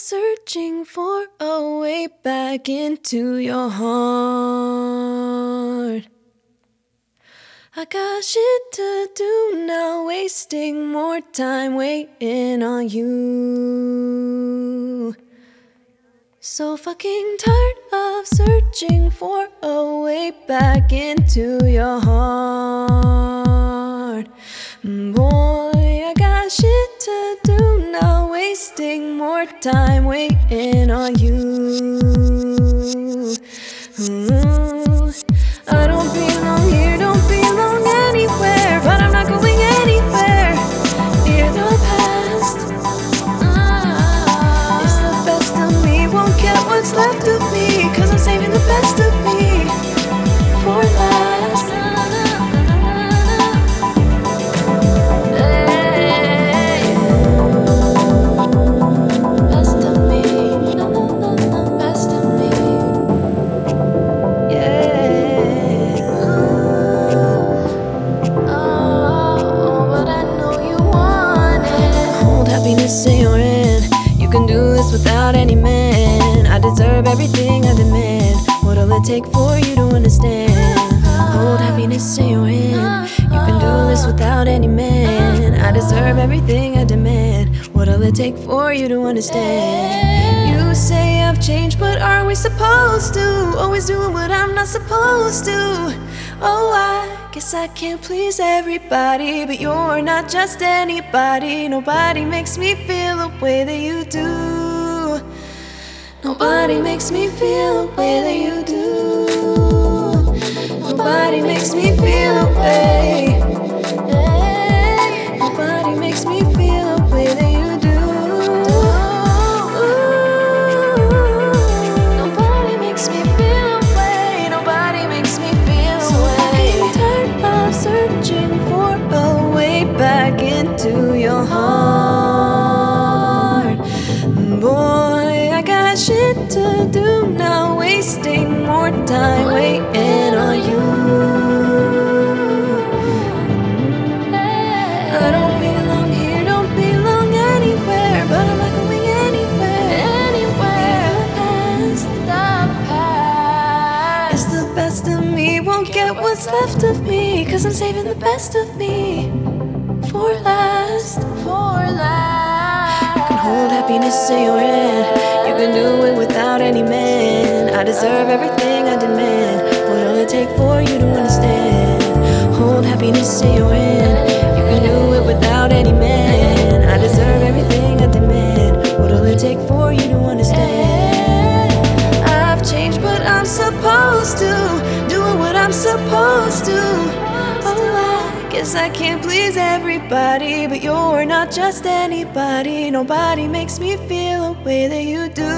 searching for a way back into your heart. I got shit to do now, wasting more time waiting on you. So fucking tired of searching for a way back into your heart. Boy, I got shit to do now, wasting more time waiting on you. I don't belong here, don't belong anywhere, but I'm not going anywhere near the past. It's the best of me, won't get what's left of me, 'cause I'm saving the best of me for last. Best of me, best of me, yeah. Oh, but I know you want it. Hold happiness in your hand. You can do this without any man. I deserve everything I demand. What'll it take for you to understand? Hold happiness in your hand. You can do this without any man. I deserve everything I demand. What'll it take for you to understand? You say I've changed, but are we supposed to? Always doing what I'm not supposed to. Oh, I guess I can't please everybody, but you're not just anybody. Nobody makes me feel the way that you do. Nobody makes me feel the way that you do. Nobody makes me feel the way. Nobody makes me feel the way that you do. Nobody makes me feel the way. Nobody makes me feel the way. So fucking tired of searching for a way back into your heart. Boy, I got shit to do now, wasting more time waiting on you. I don't belong here, don't belong anywhere, but I'm not going anywhere. The past. It's the best of me, won't get what's left of me, 'cause I'm saving the best of me for last. You can hold happiness in your hand. You can do it without any man. I deserve everything I demand. What'll it take for you to understand? Hold happiness in your hand. You can do it without any man. I deserve everything I demand. What'll it take for you to understand? I've changed, but I'm supposed to. Doing what I'm supposed to. Oh, I guess I can't please everybody, but you're not just anybody. Nobody makes me feel the way that you do.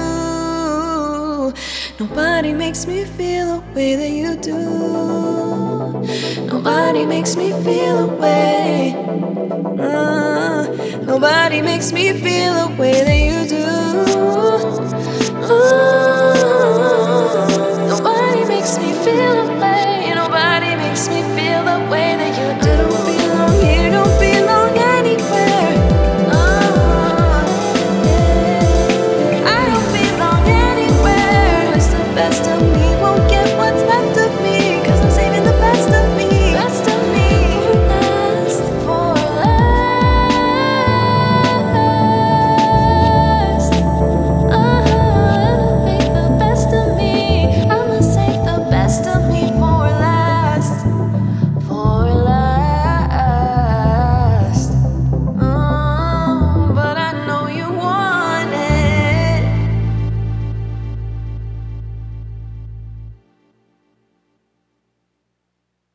Nobody makes me feel the way that you do. Nobody makes me feel the way. Nobody makes me feel the way that you do. Nobody makes me feel the way.